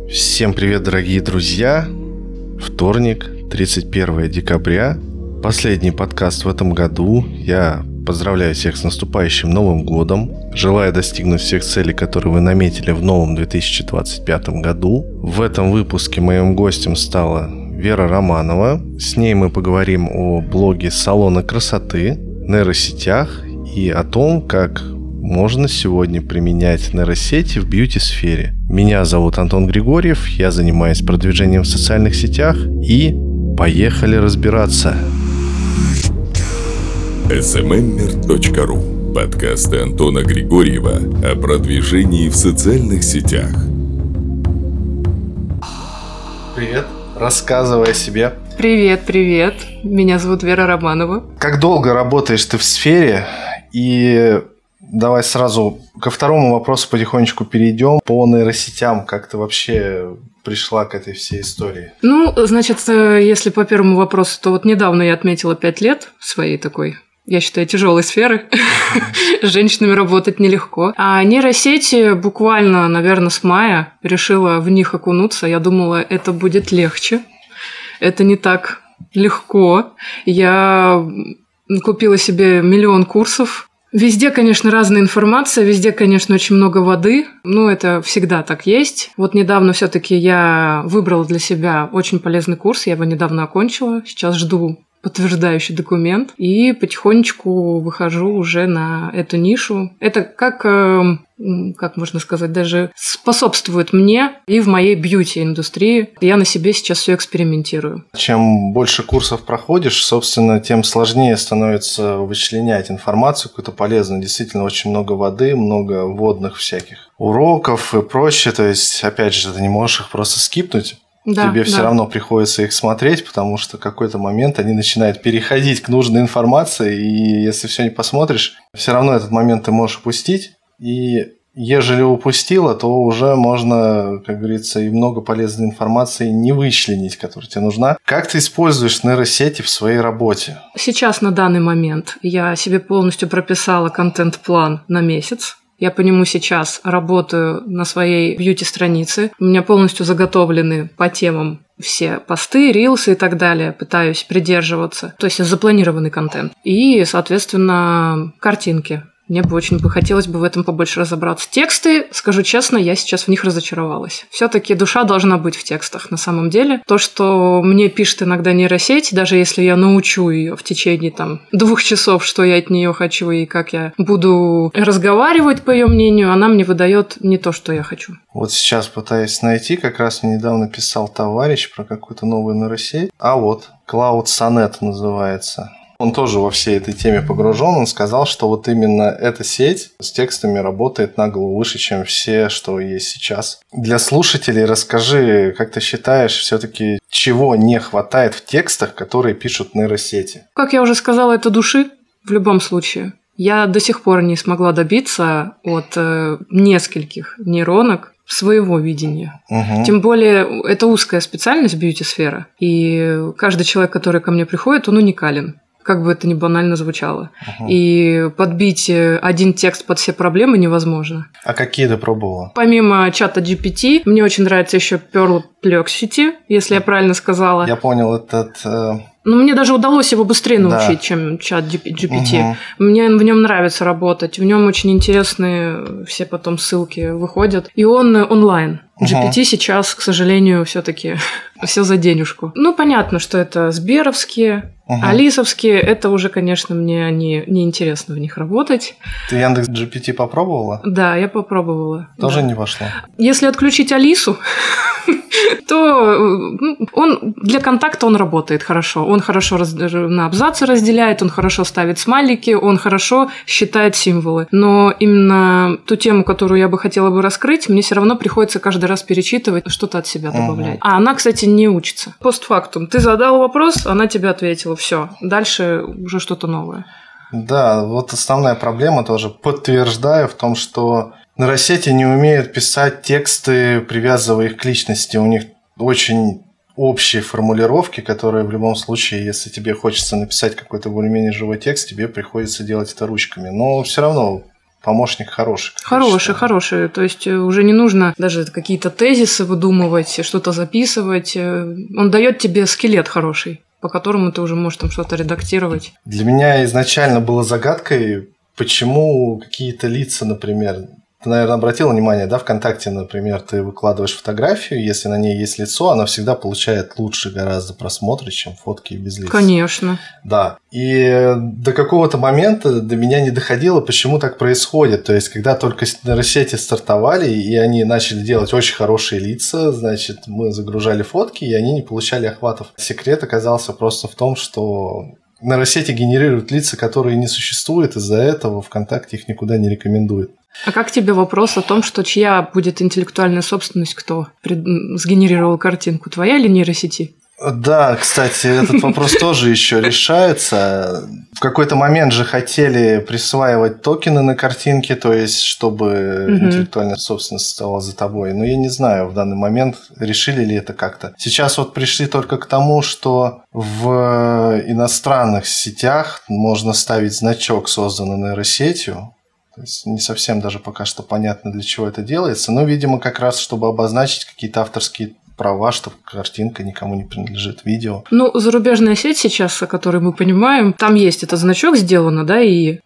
Всем привет, дорогие друзья! Вторник, 31 декабря. Последний подкаст в этом году. Я поздравляю всех с наступающим Новым годом. Желаю достигнуть всех целей, которые вы наметили в новом 2025 году. В этом выпуске моим гостем стала Вера Романова. С ней мы поговорим о блоге салона красоты, нейросетях и о том, как можно сегодня применять нейросети в бьюти-сфере. Меня зовут Антон Григорьев, я занимаюсь продвижением в социальных сетях, и поехали разбираться. smmmer.ru. Подкасты Антона Григорьева о продвижении в социальных сетях. Привет, рассказывай о себе. Привет. Меня зовут Вера Романова. Как долго работаешь ты в сфере? И давай сразу ко второму вопросу потихонечку перейдем. По нейросетям, как ты вообще пришла к этой всей истории? Значит, если по первому вопросу, то вот недавно я отметила 5 лет своей такой, я считаю, тяжелой сферы. С женщинами работать нелегко. А нейросети буквально, наверное, с мая решила в них окунуться. Я думала, это будет легче. Это не так легко. Я купила себе миллион курсов. Везде, конечно, разная информация, везде, конечно, очень много воды, но это всегда так есть. Вот недавно все-таки я выбрала для себя очень полезный курс, я его недавно окончила, сейчас жду подтверждающий документ и потихонечку выхожу уже на эту нишу. Это как можно сказать, даже способствует мне и в моей бьюти-индустрии. Я на себе сейчас все экспериментирую. Чем больше курсов проходишь, собственно, тем сложнее становится вычленять информацию какую-то полезную. Действительно, очень много воды, много вводных всяких уроков и прочее. То есть, опять же, ты не можешь их просто скипнуть. Тебе все равно приходится их смотреть, потому что в какой-то момент они начинают переходить к нужной информации, и если все не посмотришь, все равно этот момент ты можешь упустить. И ежели упустила, то уже можно, как говорится, и много полезной информации не вычленить, которая тебе нужна. Как ты используешь нейросети в своей работе? Сейчас, на данный момент, я себе полностью прописала контент-план на месяц. Я по нему сейчас работаю на своей бьюти-странице. У меня полностью заготовлены по темам все посты, рилсы и так далее. Пытаюсь придерживаться. То есть запланированный контент. И, соответственно, картинки. Мне бы очень хотелось бы в этом побольше разобраться. Тексты, скажу честно, я сейчас в них разочаровалась. Все-таки душа должна быть в текстах на самом деле. То, что мне пишет иногда нейросеть, даже если я научу ее в течение 2 часов, что я от нее хочу и как я буду разговаривать, по ее мнению, она мне выдает не то, что я хочу. Вот сейчас пытаюсь найти, как раз мне недавно писал товарищ про какую-то новую нейросеть. А вот, Cloud Sonnet называется. Он тоже во всей этой теме погружен. Он сказал, что вот именно эта сеть с текстами работает на голову выше, чем все, что есть сейчас. Для слушателей расскажи, как ты считаешь, все-таки чего не хватает в текстах, которые пишут нейросети? Как я уже сказала, это души в любом случае. Я до сих пор не смогла добиться от нескольких нейронок своего видения. Угу. Тем более, это узкая специальность бьюти-сфера. И каждый человек, который ко мне приходит, он уникален. Как бы это ни банально звучало. И подбить один текст под все проблемы невозможно. А какие ты пробовала? Помимо чата GPT, мне очень нравится еще Perplexity, если я правильно сказала. Я понял этот... мне даже удалось его быстрее научить, чем чат GPT. Мне в нем нравится работать. В нем очень интересные все потом ссылки выходят. И он онлайн. GPT сейчас, к сожалению, все-таки все за денежку. Понятно, что это сберовские, алисовские. Это уже, конечно, мне не интересно в них работать. Ты Яндекс.GPT попробовала? Да, я попробовала. Тоже не пошло? Если отключить Алису, то он для контакта он работает хорошо. Он хорошо на абзацы разделяет, он хорошо ставит смайлики, он хорошо считает символы. Но именно ту тему, которую я бы хотела бы раскрыть, мне все равно приходится каждый раз перечитывать, что-то от себя добавлять. А она, кстати, не учится. Постфактум. Ты задал вопрос, она тебе ответила. Все. Дальше уже что-то новое. Да, вот основная проблема тоже подтверждаю в том, что нейросети не умеют писать тексты, привязывая их к личности. У них очень общие формулировки, которые в любом случае, если тебе хочется написать какой-то более-менее живой текст, тебе приходится делать это ручками. Но все равно помощник хороший. Хороший. То есть уже не нужно даже какие-то тезисы выдумывать, что-то записывать. Он дает тебе скелет хороший, по которому ты уже можешь там что-то редактировать. Для меня изначально было загадкой, почему какие-то лица, например, ты, наверное, обратил внимание, да, ВКонтакте, например, ты выкладываешь фотографию, если на ней есть лицо, она всегда получает лучше гораздо просмотры, чем фотки без лица. Конечно. Да. И до какого-то момента до меня не доходило, почему так происходит. То есть, когда только нейросети стартовали, и они начали делать очень хорошие лица, значит, мы загружали фотки, и они не получали охватов. Секрет оказался просто в том, что нейросети генерируют лица, которые не существуют, из-за этого ВКонтакте их никуда не рекомендует. А как тебе вопрос о том, что чья будет интеллектуальная собственность, кто сгенерировал картинку, твоя или нейросети? Да, кстати, этот вопрос тоже еще решается. В какой-то момент же хотели присваивать токены на картинке, то есть чтобы интеллектуальная собственность стала за тобой. Но я не знаю, в данный момент решили ли это как-то. Сейчас вот пришли только к тому, что в иностранных сетях можно ставить значок, созданный нейросетью. То есть не совсем даже пока что понятно, для чего это делается, но, видимо, как раз чтобы обозначить какие-то авторские права, что картинка никому не принадлежит, видео. Ну, зарубежная сеть сейчас, о которой мы понимаем, там есть этот значок сделано, да,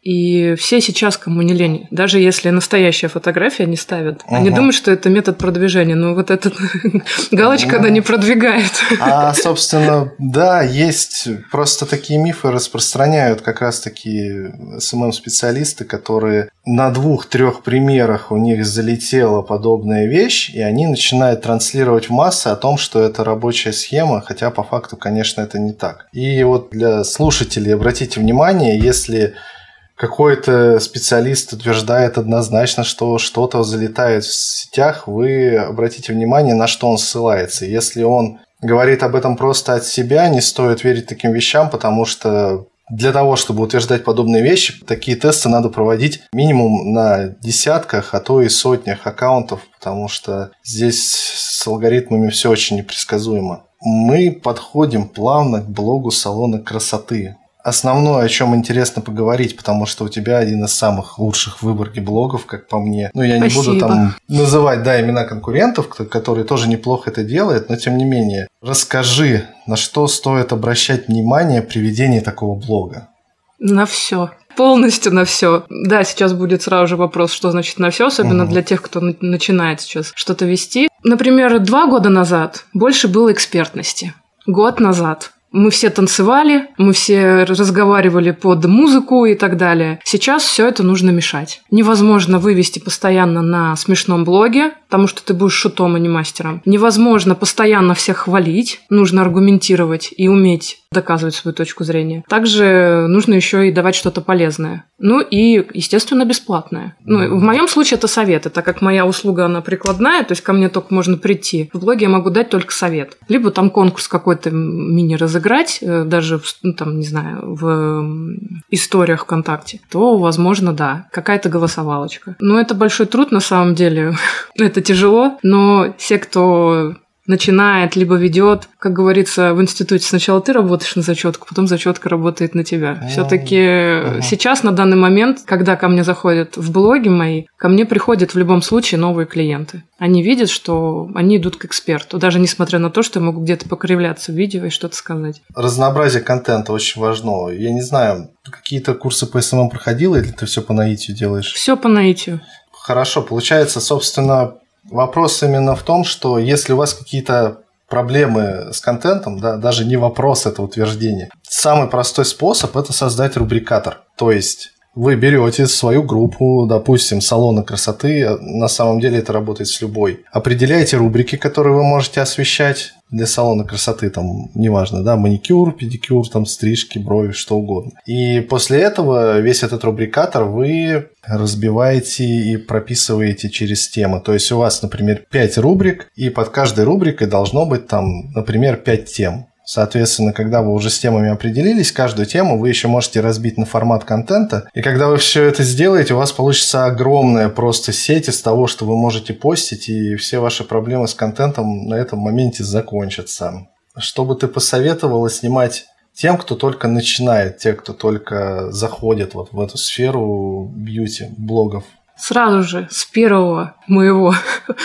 и все сейчас, кому не лень, даже если настоящая фотография не ставят, они думают, что это метод продвижения, но вот эта галочка, она не продвигает. А, собственно, да, есть просто такие мифы распространяют как раз-таки СММ-специалисты, которые на 2-3 примерах у них залетела подобная вещь, и они начинают транслировать в массы о том, что это рабочая схема, хотя по факту, конечно, это не так. И вот для слушателей обратите внимание, если какой-то специалист утверждает однозначно, что что-то залетает в сетях, вы обратите внимание, на что он ссылается. Если он говорит об этом просто от себя, не стоит верить таким вещам, потому что для того, чтобы утверждать подобные вещи, такие тесты надо проводить минимум на десятках, а то и сотнях аккаунтов, потому что здесь с алгоритмами все очень непредсказуемо. Мы подходим плавно к блогу салона красоты. Основное, о чем интересно поговорить, потому что у тебя один из самых лучших в выборке блогов, как по мне. Ну, я не буду там называть, да, имена конкурентов, которые тоже неплохо это делают, но тем не менее. Расскажи, на что стоит обращать внимание при ведении такого блога? На все. Полностью на все. Да, сейчас будет сразу же вопрос, что значит на все, особенно для тех, кто начинает сейчас что-то вести. Например, 2 года назад больше было экспертности. Год назад мы все танцевали, мы все разговаривали под музыку и так далее. Сейчас все это нужно мешать. Невозможно вывести постоянно на смешном блоге, потому что ты будешь шутом, а не мастером. Невозможно постоянно всех хвалить, нужно аргументировать и уметь доказывать свою точку зрения. Также нужно еще и давать что-то полезное. Ну и, естественно, бесплатное. Ну, в моем случае это советы, так как моя услуга, она прикладная, то есть ко мне только можно прийти. В блоге я могу дать только совет. Либо там конкурс какой-то мини-разыграть, даже, там, не знаю, в историях ВКонтакте, то, возможно, да, какая-то голосовалочка. Но это большой труд, на самом деле. Это тяжело, но все, кто начинает, либо ведет, как говорится в институте, сначала ты работаешь на зачетку, потом зачетка работает на тебя. Все-таки сейчас, на данный момент, когда ко мне заходят в блоги мои, ко мне приходят в любом случае новые клиенты. Они видят, что они идут к эксперту, даже несмотря на то, что я могу где-то покривляться в видео и что-то сказать. Разнообразие контента очень важно. Я не знаю, какие-то курсы по СММ проходила, или ты все по наитию делаешь? Все по наитию. Хорошо, получается, собственно, вопрос именно в том, что если у вас какие-то проблемы с контентом, да, даже не вопрос, это утверждение. Самый простой способ – это создать рубрикатор. То есть вы берете свою группу, допустим, салона красоты, на самом деле это работает с любой. Определяете рубрики, которые вы можете освещать для салона красоты, там, неважно, да, маникюр, педикюр, там, стрижки, брови, что угодно. И после этого весь этот рубрикатор вы разбиваете и прописываете через темы. То есть у вас, например, 5 рубрик, и под каждой рубрикой должно быть там, например, 5 тем. Соответственно, когда вы уже с темами определились, каждую тему вы еще можете разбить на формат контента. И когда вы все это сделаете, у вас получится огромная просто сеть из того, что вы можете постить, и все ваши проблемы с контентом на этом моменте закончатся. Что бы ты посоветовала снимать тем, кто только начинает, те, кто только заходит вот в эту сферу бьюти-блогов? Сразу же с первого моего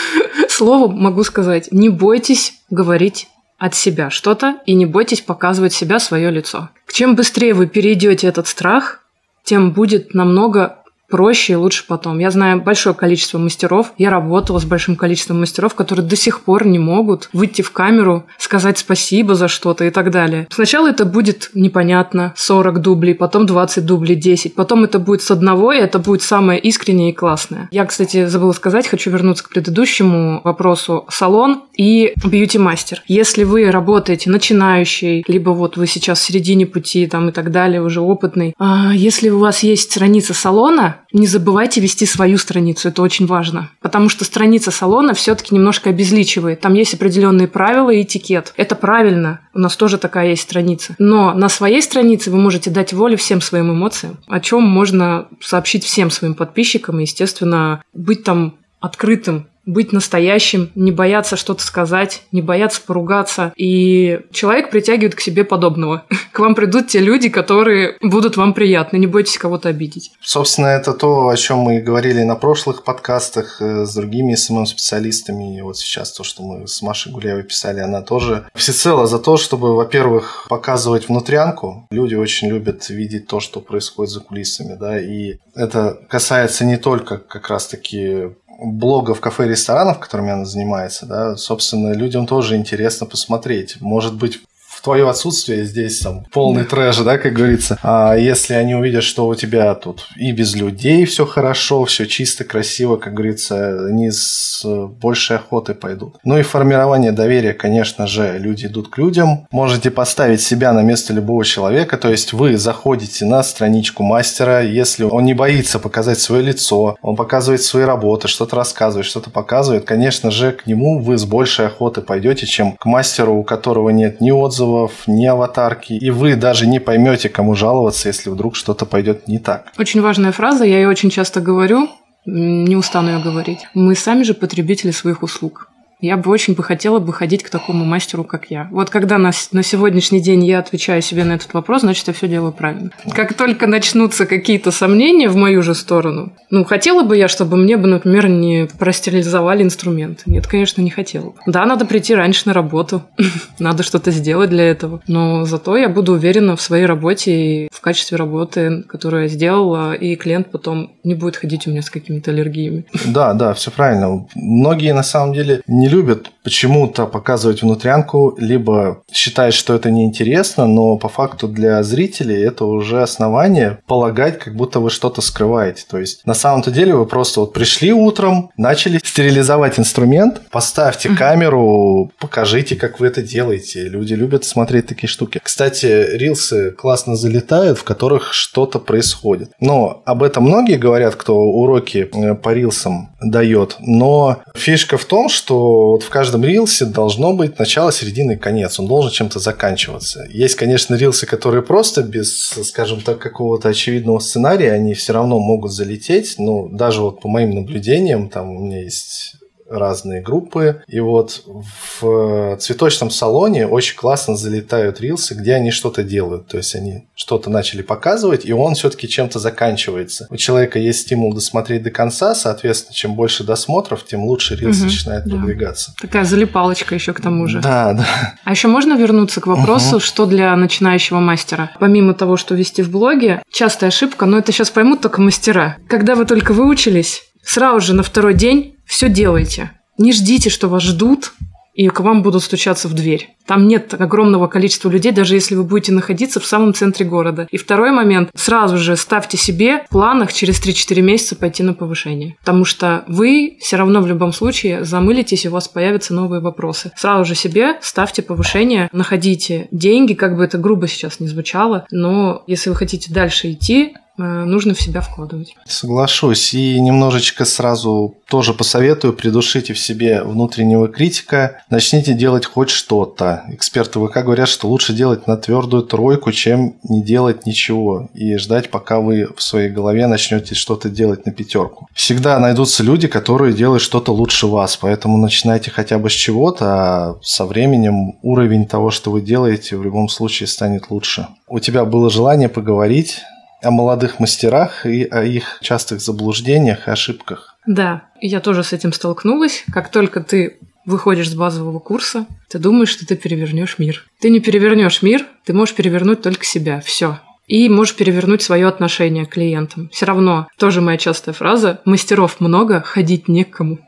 слова могу сказать: не бойтесь говорить от себя что-то и не бойтесь показывать себя, свое лицо. Чем быстрее вы перейдете этот страх, тем будет намного проще и лучше потом. Я знаю большое количество мастеров, я работала с большим количеством мастеров, которые до сих пор не могут выйти в камеру, сказать спасибо за что-то и так далее. Сначала это будет непонятно, 40 дублей, потом 20 дублей, 10, потом это будет с одного, и это будет самое искреннее и классное. Я, кстати, забыла сказать, хочу вернуться к предыдущему вопросу: салон и бьюти-мастер. Если вы работаете начинающий, либо вот вы сейчас в середине пути там и так далее, уже опытный, если у вас есть страница салона, не забывайте вести свою страницу, это очень важно. Потому что страница салона все-таки немножко обезличивает. Там есть определенные правила и этикет. Это правильно, у нас тоже такая есть страница. Но на своей странице вы можете дать волю всем своим эмоциям, о чем можно сообщить всем своим подписчикам и, естественно, быть там открытым, быть настоящим, не бояться что-то сказать, не бояться поругаться. И человек притягивает к себе подобного. К вам придут те люди, которые будут вам приятны. Не бойтесь кого-то обидеть. Собственно, это то, о чем мы говорили на прошлых подкастах с другими СММ-специалистами. И вот сейчас то, что мы с Машей Гуляевой писали, она тоже всецело за то, чтобы, во-первых, показывать внутрянку. Люди очень любят видеть то, что происходит за кулисами, да, и это касается не только как раз-таки блогов, кафе, ресторанов, которыми она занимается, да, собственно, людям тоже интересно посмотреть. Может быть, в твое отсутствие здесь там полный трэш, да, как говорится. А если они увидят, что у тебя тут и без людей все хорошо, все чисто, красиво, как говорится, они с большей охотой пойдут. Ну и формирование доверия, конечно же, люди идут к людям. Можете поставить себя на место любого человека, то есть вы заходите на страничку мастера, если он не боится показать свое лицо, он показывает свои работы, что-то рассказывает, что-то показывает, конечно же, к нему вы с большей охотой пойдете, чем к мастеру, у которого нет ни отзывов, ни аватарки, и вы даже не поймете, кому жаловаться, если вдруг что-то пойдет не так. Очень важная фраза, я ее очень часто говорю, не устану ее говорить. Мы сами же потребители своих услуг. Я бы очень хотела ходить к такому мастеру, как я. Вот когда на сегодняшний день я отвечаю себе на этот вопрос, значит, я все делаю правильно. Как только начнутся какие-то сомнения в мою же сторону, хотела бы я, чтобы мне бы, например, не простерилизовали инструменты. Нет, конечно, не хотела. Да, надо прийти раньше на работу, надо что-то сделать для этого. Но зато я буду уверена в своей работе и в качестве работы, которую я сделала, и клиент потом не будет ходить у меня с какими-то аллергиями. Да, все правильно. Многие, на самом деле, не любят почему-то показывать внутрянку, либо считают, что это неинтересно, но по факту для зрителей это уже основание полагать, как будто вы что-то скрываете. То есть на самом-то деле вы просто вот пришли утром, начали стерилизовать инструмент, поставьте камеру, покажите, как вы это делаете. Люди любят смотреть такие штуки. Кстати, рилсы классно залетают, в которых что-то происходит. Но об этом многие говорят, кто уроки по рилсам дает. Но фишка в том, что вот в каждом рилсе должно быть начало, середина и конец. Он должен чем-то заканчиваться. Есть, конечно, рилсы, которые просто без, скажем так, какого-то очевидного сценария, они все равно могут залететь. Но даже вот по моим наблюдениям, там у меня есть разные группы. И вот в цветочном салоне очень классно залетают рилсы, где они что-то делают. То есть они что-то начали показывать, и он все-таки чем-то заканчивается. У человека есть стимул досмотреть до конца, соответственно, чем больше досмотров, тем лучше рилс начинает продвигаться. Такая залипалочка еще к тому же. Да. А еще можно вернуться к вопросу, что для начинающего мастера? Помимо того, что вести в блоге, частая ошибка, но это сейчас поймут только мастера. Когда вы только выучились, сразу же на второй день все делайте. Не ждите, что вас ждут и к вам будут стучаться в дверь. Там нет огромного количества людей, даже если вы будете находиться в самом центре города. И второй момент. Сразу же ставьте себе в планах через 3-4 месяца пойти на повышение. Потому что вы все равно в любом случае замылитесь, и у вас появятся новые вопросы. Сразу же себе ставьте повышение, находите деньги, как бы это грубо сейчас не звучало, но если вы хотите дальше идти, нужно в себя вкладывать. Соглашусь. И немножечко сразу тоже посоветую, придушите в себе внутреннего критика, начните делать хоть что-то. Эксперты ВК говорят, что лучше делать на твердую тройку, чем не делать ничего и ждать, пока вы в своей голове начнете что-то делать на 5. Всегда найдутся люди, которые делают что-то лучше вас, поэтому начинайте хотя бы с чего-то, а со временем уровень того, что вы делаете, в любом случае станет лучше. У тебя было желание поговорить о молодых мастерах и о их частых заблуждениях и ошибках. Да, я тоже с этим столкнулась. Как только ты выходишь с базового курса, ты думаешь, что ты перевернешь мир. Ты не перевернешь мир, ты можешь перевернуть только себя. Все. И можешь перевернуть свое отношение к клиентам. Все равно, тоже моя частая фраза, мастеров много, ходить некому.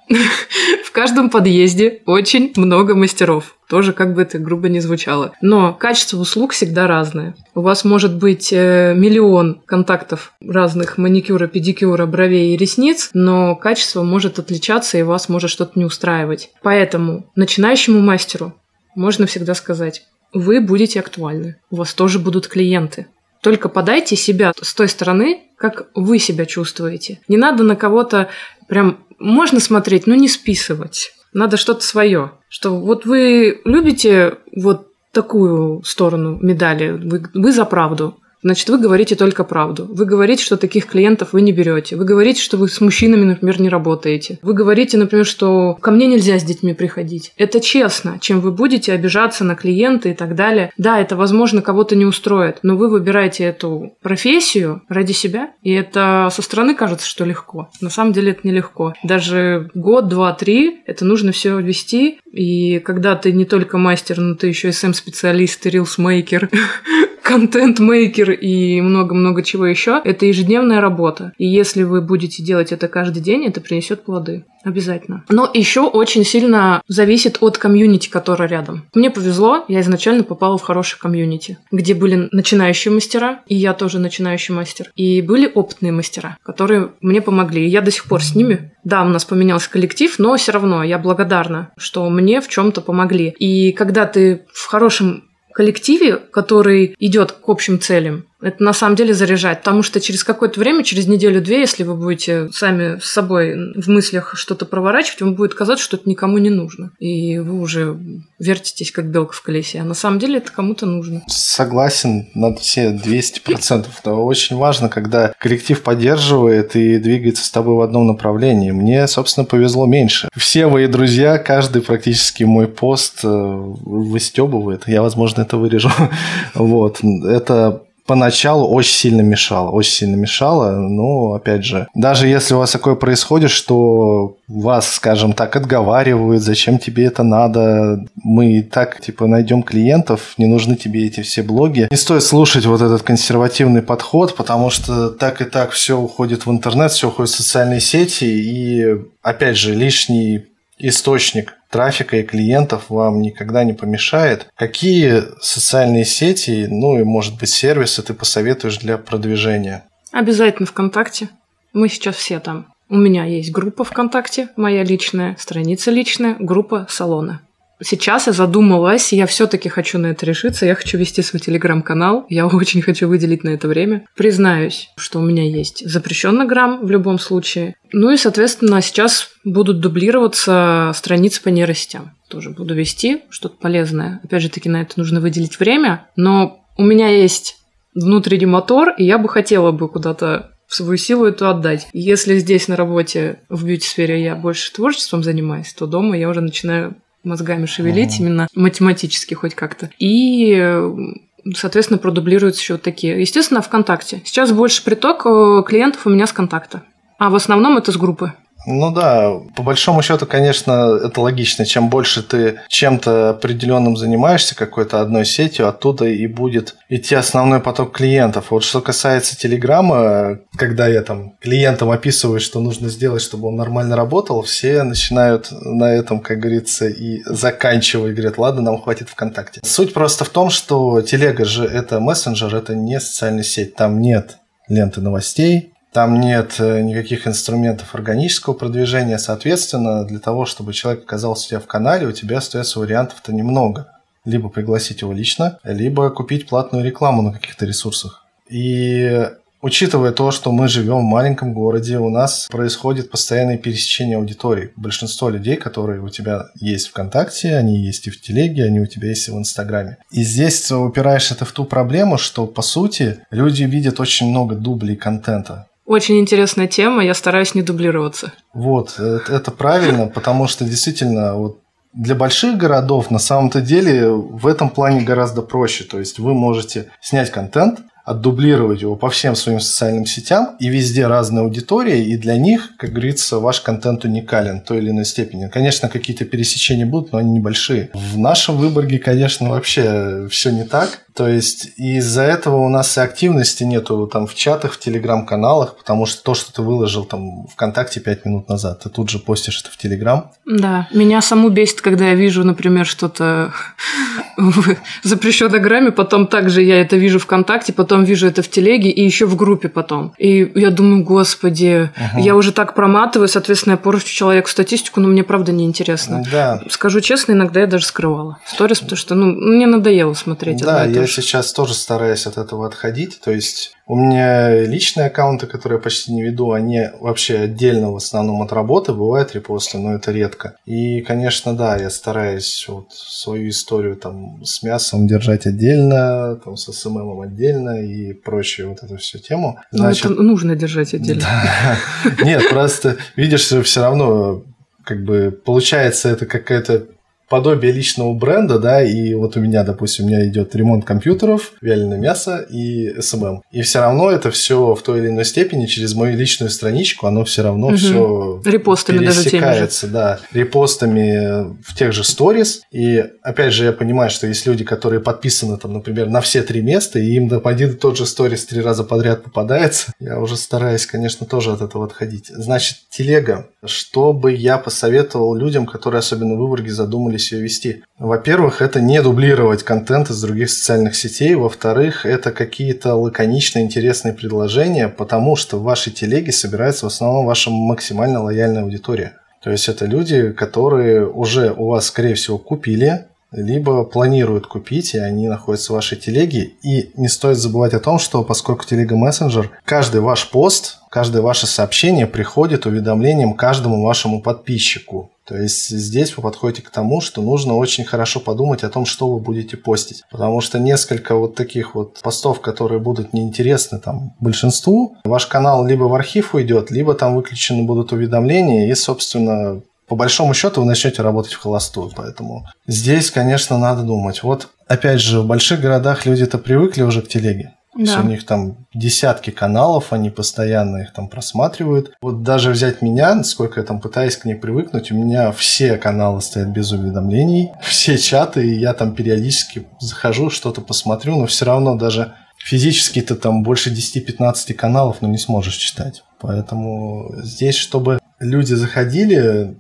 В каждом подъезде очень много мастеров. Тоже как бы это грубо не звучало. Но качество услуг всегда разное. У вас может быть миллион контактов разных маникюра, педикюра, бровей и ресниц, но качество может отличаться, и вас может что-то не устраивать. Поэтому начинающему мастеру можно всегда сказать, вы будете актуальны, у вас тоже будут клиенты. Только подайте себя с той стороны, как вы себя чувствуете. Не надо на кого-то прям... Можно смотреть, но не списывать. Надо что-то свое. Что вот вы любите вот такую сторону медали, вы за правду. Значит, вы говорите только правду. Вы говорите, что таких клиентов вы не берете. Вы говорите, что вы с мужчинами, например, не работаете. Вы говорите, например, что ко мне нельзя с детьми приходить. Это честно. Чем вы будете обижаться на клиента и так далее. Да, это, возможно, кого-то не устроит, но вы выбираете эту профессию ради себя, и это со стороны кажется, что легко. На самом деле это нелегко. Даже год, 2, 3 это нужно все вести. И когда ты не только мастер, но ты еще и SEM-специалист, рилс-мейкер, контент-мейкер и много-много чего еще, это ежедневная работа. И если вы будете делать это каждый день, это принесет плоды. Обязательно. Но еще очень сильно зависит от комьюнити, которое рядом. Мне повезло, я изначально попала в хорошее комьюнити, где были начинающие мастера, и я тоже начинающий мастер, и были опытные мастера, которые мне помогли. И я до сих пор с ними. Да, у нас поменялся коллектив, но все равно я благодарна, что мне в чем-то помогли. И когда ты в хорошем коллективе, который идет к общим целям, это на самом деле заряжает, потому что через какое-то время, через неделю-две, если вы будете сами с собой в мыслях что-то проворачивать, вам будет казаться, что это никому не нужно. И вы уже вертитесь, как белка в колесе. А на самом деле это кому-то нужно. Согласен на все 200%. Это очень важно, когда коллектив поддерживает и двигается с тобой в одном направлении. Мне, собственно, повезло меньше. Все мои друзья, каждый практически мой пост выстебывает. Я, возможно, это вырежу. Вот. Это поначалу очень сильно мешало, но, опять же, даже если у вас такое происходит, что вас, скажем так, отговаривают, зачем тебе это надо, мы и так, найдем клиентов, не нужны тебе эти все блоги. Не стоит слушать вот этот консервативный подход, потому что так и так все уходит в интернет, все уходит в социальные сети, и, опять же, лишний источник трафика и клиентов вам никогда не помешает. Какие социальные сети, и, может быть, сервисы ты посоветуешь для продвижения? Обязательно ВКонтакте. Мы сейчас все там. У меня есть группа ВКонтакте, моя личная, страница личная, группа салона. Сейчас я задумалась, я все-таки хочу на это решиться, я хочу вести свой телеграм-канал, я очень хочу выделить на это время. Признаюсь, что у меня есть запрещенный грамм в любом случае. И, соответственно, сейчас будут дублироваться страницы по нейросетям. Тоже буду вести что-то полезное. Опять же таки, на это нужно выделить время, но у меня есть внутренний мотор, и я бы хотела куда-то свою силу эту отдать. Если здесь на работе в бьюти-сфере я больше творчеством занимаюсь, то дома я уже начинаю мозгами шевелить, именно математически хоть как-то. И, соответственно, продублируются еще вот такие. Естественно, ВКонтакте. Сейчас больше приток клиентов у меня с контакта. А в основном это с группы. Да, по большому счету, конечно, это логично. Чем больше ты чем-то определенным занимаешься, какой-то одной сетью, оттуда и будет идти основной поток клиентов. Вот что касается Телеграма, когда я клиентам описываю, что нужно сделать, чтобы он нормально работал, все начинают на этом, как говорится, и заканчивают, говорят, ладно, нам хватит ВКонтакте. Суть просто в том, что Телега же это мессенджер, это не социальная сеть, там нет ленты новостей, там нет никаких инструментов органического продвижения. Соответственно, для того, чтобы человек оказался у тебя в канале, у тебя остается вариантов-то немного. Либо пригласить его лично, либо купить платную рекламу на каких-то ресурсах. И Учитывая то, что мы живем в маленьком городе, у нас происходит постоянное пересечение аудиторий. Большинство людей, которые у тебя есть ВКонтакте, они есть и в Телеге, они у тебя есть и в Инстаграме. И здесь упираешь это в ту проблему, что, по сути, люди видят очень много дублей контента. Очень интересная тема, я стараюсь не дублироваться. Вот, это правильно, потому что действительно вот для больших городов на самом-то деле в этом плане гораздо проще. То есть вы можете снять контент, отдублировать его по всем своим социальным сетям, и везде разная аудитория, и для них, как говорится, ваш контент уникален в той или иной степени. Конечно, какие-то пересечения будут, но они небольшие. В нашем Выборге, конечно, вообще все не так. То есть из-за этого у нас и активности нету там в чатах, в телеграм-каналах, потому что то, что ты выложил там ВКонтакте 5 минут назад, ты тут же постишь это в Телеграм. Да, меня саму бесит, когда я вижу, например, что-то в запрещенной грамме, потом также я это вижу ВКонтакте, потом вижу это в Телеге и еще в группе потом. И я думаю, господи, я уже так проматываю, соответственно, я поручу человеку статистику, но мне правда неинтересно. Да. Скажу честно, иногда я даже скрывала сторис, потому что мне надоело смотреть. Да, я сейчас тоже стараюсь от этого отходить. То есть у меня личные аккаунты, которые я почти не веду, они вообще отдельно в основном от работы, бывают репосты, но это редко. И, конечно, да, я стараюсь вот свою историю там с мясом держать отдельно, там с СММом отдельно и прочую вот эту всю тему. Значит, это нужно держать отдельно. Нет, просто видишь, все равно как бы получается это какая-то подобие личного бренда, да, и вот у меня, допустим, идет ремонт компьютеров, вяленое мясо и СММ. И все равно это все в той или иной степени через мою личную страничку, оно все равно все репостами пересекается, да, репостами в тех же сторис. И опять же, я понимаю, что есть люди, которые подписаны там, например, на все 3 места, и им один и тот же сторис 3 раза подряд попадается. Я уже стараюсь, конечно, тоже от этого отходить. Значит, телега. Что бы я посоветовал людям, которые особенно в Выборге задумались ее вести? Во-первых, это не дублировать контент из других социальных сетей. Во-вторых, это какие-то лаконичные, интересные предложения, потому что в вашей телеге собирается в основном ваша максимально лояльная аудитория. То есть это люди, которые уже у вас, скорее всего, купили, либо планируют купить, и они находятся в вашей телеге. И не стоит забывать о том, что поскольку телега мессенджер, каждый ваш пост, каждое ваше сообщение приходит уведомлением каждому вашему подписчику. То есть здесь вы подходите к тому, что нужно очень хорошо подумать о том, что вы будете постить. Потому что несколько вот таких вот постов, которые будут неинтересны там большинству, ваш канал либо в архив уйдет, либо там выключены будут уведомления, и, собственно, по большому счету вы начнете работать в холостую. Поэтому здесь, конечно, надо думать. Вот, опять же, в больших городах люди-то привыкли уже к телеге. Да. У них там десятки каналов, они постоянно их там просматривают. Вот даже взять меня, сколько я там пытаюсь к ней привыкнуть, у меня все каналы стоят без уведомлений, все чаты, и я там периодически захожу, что-то посмотрю, но все равно даже физически ты там больше 10-15 каналов, но не сможешь читать. Поэтому здесь, чтобы люди заходили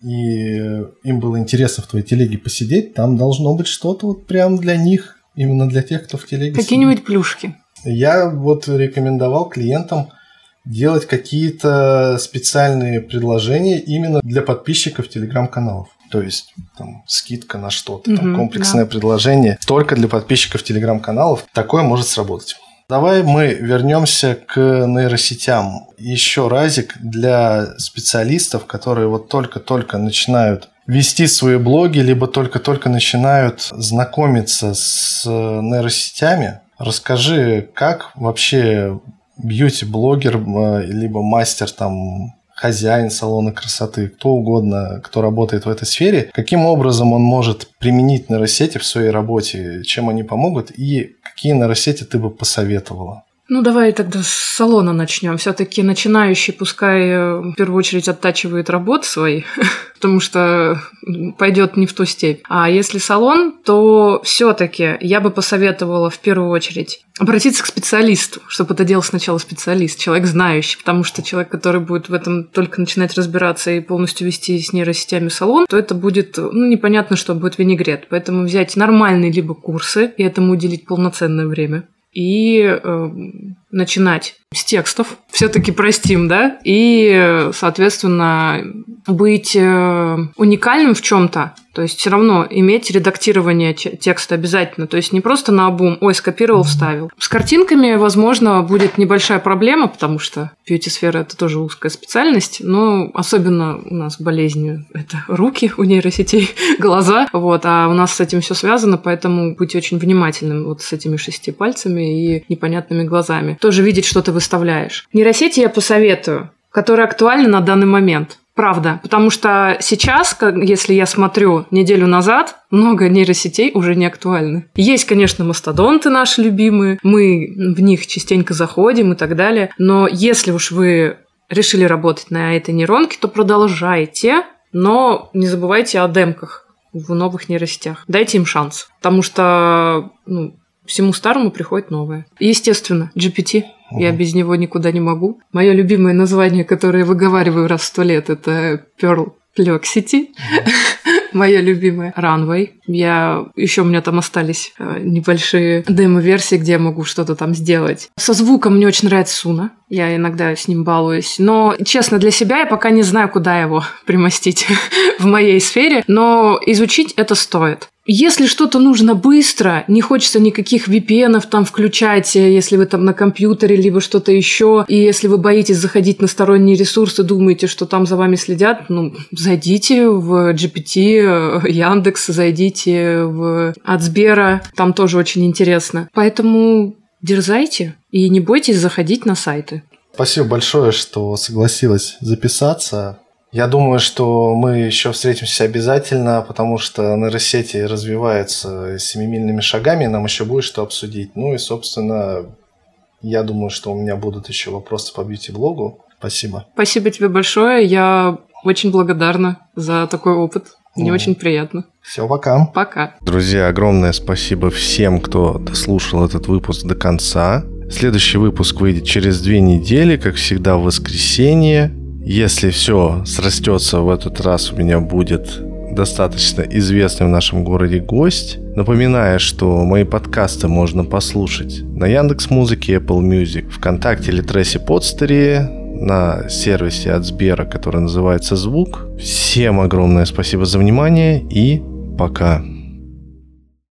и им было интересно в твоей телеге посидеть, там должно быть что-то вот прям для них, именно для тех, кто в телеге Какие-нибудь сидит. плюшки. Я вот рекомендовал клиентам делать какие-то специальные предложения именно для подписчиков телеграм-каналов. То есть там скидка на что-то, там комплексное предложение только для подписчиков телеграм-каналов. Такое может сработать. Давай мы вернемся к нейросетям. Еще разик для специалистов, которые вот только-только начинают вести свои блоги, либо только-только начинают знакомиться с нейросетями. Расскажи, как вообще бьюти-блогер, либо мастер, там, хозяин салона красоты, кто угодно, кто работает в этой сфере, каким образом он может применить нейросети в своей работе, чем они помогут, и какие нейросети ты бы посоветовала? Ну, давай тогда с салона начнем. Все-таки начинающий пускай в первую очередь оттачивает работы свои, потому что пойдет не в ту степь. А если салон, то все-таки я бы посоветовала в первую очередь обратиться к специалисту, чтобы это делал сначала специалист, человек знающий, потому что человек, который будет в этом только начинать разбираться и полностью вести с нейросетями салон, то это будет, непонятно, что будет винегрет. Поэтому взять нормальные либо курсы и этому уделить полноценное время. И начинать с текстов, все-таки простим, да, и, соответственно, быть уникальным в чем-то, то есть все равно иметь редактирование текста обязательно, то есть не просто наобум, ой, скопировал, вставил. С картинками, возможно, будет небольшая проблема, потому что бьюти-сфера – это тоже узкая специальность, но особенно у нас болезнью это руки у нейросетей, глаза, вот, а у нас с этим все связано, поэтому будьте очень внимательным вот с этими 6 пальцами и непонятными глазами. Тоже видеть, что ты выставляешь. Нейросети я посоветую, которые актуальны на данный момент. Правда, потому что сейчас, если я смотрю неделю назад, много нейросетей уже не актуальны. Есть, конечно, мастодонты наши любимые, мы в них частенько заходим и так далее, но если уж вы решили работать на этой нейронке, то продолжайте, но не забывайте о демках в новых нейросетях. Дайте им шанс, потому что всему старому приходит новое. И, естественно, GPT. Я без него никуда не могу. Мое любимое название, которое я выговариваю раз в 100 лет, это Perplexity. Мое любимое Runway. Еще у меня там остались небольшие демо-версии, где я могу что-то там сделать. Со звуком мне очень нравится Суна. Я иногда с ним балуюсь. Но, честно, для себя я пока не знаю, куда его примостить в моей сфере. Но изучить это стоит. Если что-то нужно быстро, не хочется никаких VPN-ов там включать, если вы там на компьютере, либо что-то еще, и если вы боитесь заходить на сторонние ресурсы, думаете, что там за вами следят, зайдите в GPT, Яндекс, зайдите в от Сбера, там тоже очень интересно. Поэтому дерзайте и не бойтесь заходить на сайты. Спасибо большое, что согласилась записаться. Я думаю, что мы еще встретимся обязательно, потому что нейросети развиваются семимильными шагами, нам еще будет что обсудить. И, собственно, я думаю, что у меня будут еще вопросы по бьюти-блогу. Спасибо. Спасибо тебе большое. Я очень благодарна за такой опыт. Мне очень приятно. Все, пока. Пока. Друзья, огромное спасибо всем, кто дослушал этот выпуск до конца. Следующий выпуск выйдет через 2 недели, как всегда, в воскресенье. Если все срастется, в этот раз у меня будет достаточно известный в нашем городе гость. Напоминаю, что мои подкасты можно послушать на Яндекс.Музыке, Apple Music, ВКонтакте или Трессе Подстере, на сервисе от Сбера, который называется «Звук». Всем огромное спасибо за внимание и пока.